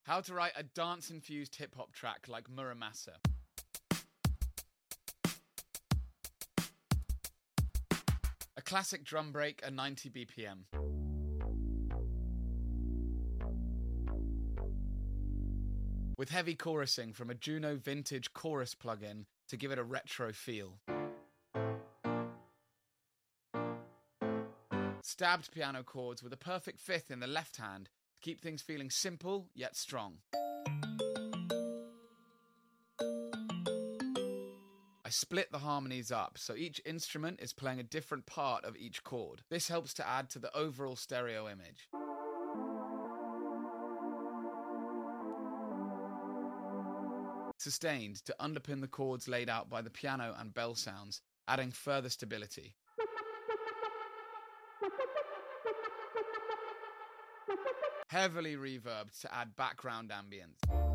How to write a dance-infused hip-hop track like Muramasa. A classic drum break at 90 BPM. With heavy chorusing from a Juno vintage chorus plugin to give it a retro feel. Stabbed piano chords with a perfect fifth in the left hand to keep things feeling simple yet strong. I split the harmonies up so each instrument is playing a different part of each chord. This helps to add to the overall stereo image. Sustained to underpin the chords laid out by the piano and bell sounds, adding further stability. Heavily reverbed to add background ambience.